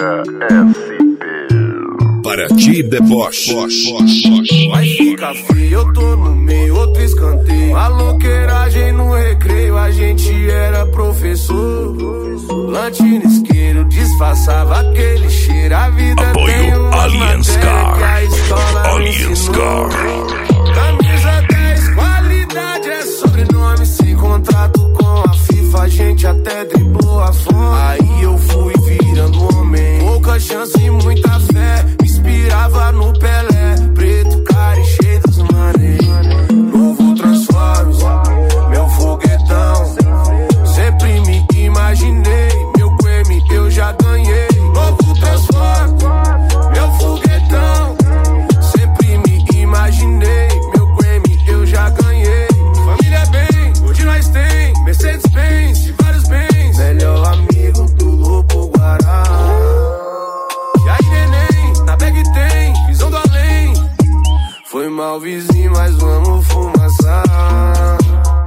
Paraty Deboche. Vai ficar feio, eu tô no meio, outro escanteio. A louqueiragem no recreio, a gente era professor. Lanche no isqueiro, disfarçava aquele cheiro. A vida apoio tem uma Allianz Car. que a escola Allianz Car. Camisa 10, qualidade é sobrenome. Sem contrato com a FIFA, a gente até driblou a fome. Aí eu fui virando homem, pouca chance e muita fé. Me inspirava no Pelé, preto, cara e cheio dos mané. Novo Transformers, meu foguetão. Sempre me imaginei, meu Grammy eu já ganhei. Novo Transformers, meu foguetão. Sempre me imaginei, meu Grammy eu já ganhei. Família bem, hoje nós tem Mercedes-Benz e vários bens. Melhor amigo do Lobo Guará. E aí neném, na bag tem visão do além. Foi mal vizinho, mas vamos fumaçar.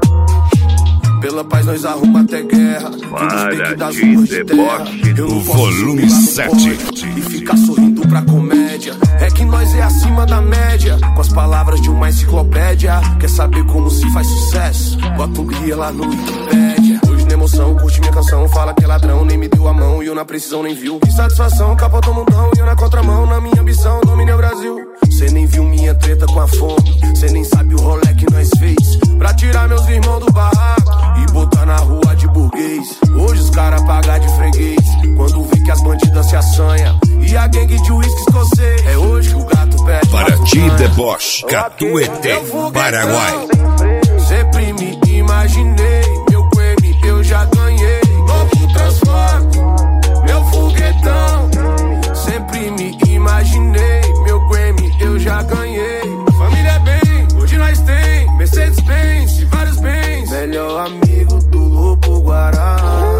Pela paz nós arruma até guerra. Paraty Deboche, o volume 7. E ficar sorrindo pra comédia. É que nós é acima da média. Com as palavras de uma enciclopédia. Quer saber como se faz sucesso? Bota um guia lá no Wikipedia. Hoje na emoção, curte minha canção. Fala que é ladrão, nem me deu a mão. E eu na precisão nem viu. Que satisfação, capotou o mundão. E eu na contramão, na minha ambição, dominei o Brasil. Cê nem viu minha treta com a fome. Cê nem sabe o rolê que nós fez. Pra tirar meus irmãos do barraco e botar na rua de burguês. Hoje os caras pagam de freguês quando vê que as bandidas se assanham. E a gangue de uísque escocês. É hoje que o gato pede. Paraty Deboche, Catuete, Paraguai. Sempre me imaginei, meu Grammy eu já ganhei. Novo Transformers, meu foguetão. Sempre me imaginei, meu Grammy eu já ganhei. Família bem, hoje nós tem Mercedes-Benz e vários bens. Melhor amigo do Lobo Guará.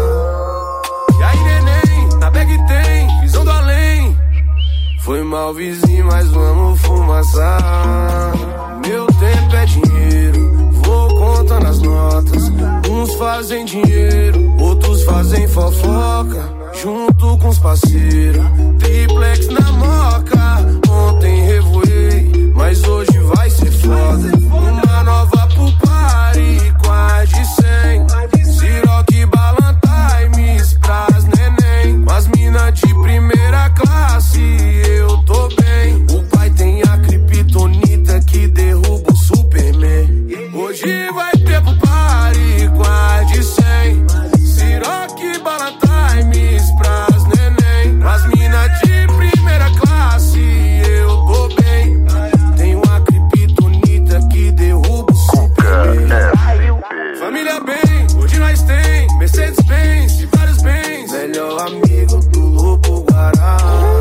E aí neném, na bag tem visão do além. Foi mal vizinho, mas vamos fumaçar. Meu tempo é dinheiro, vou contando as notas. Uns fazem dinheiro, outros fazem fofoca. Junto com os parceiros, triplex na moca. Ontem revoei, mas hoje vai ser foda. Uma nova pro party, quase 100. Siroque, Balantimes pras neném. Com as mina de primeira classe, eu tô bem. O pai tem a criptonita que derruba o Superman. Hoje vai ter pro party, quase 100. Siroque, Balantimes pras neném. Com as mina de primeira classe, eu tô bem. Tem uma criptonita que derruba o Superman. Família bem, hoje nós tem Mercedes-Benz e vários bens. Melhor amigo do Lobo Guará.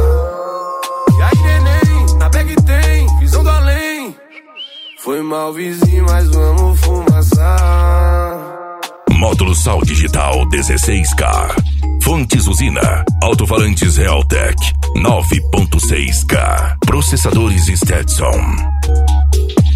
E aí neném, na bag tem visão do além. Foi mal vizinho, mas vamos fumaçar. Módulo Sal Digital 16K. Fontes Usina. Alto-falantes Realtek 9.6K. Processadores Stetson.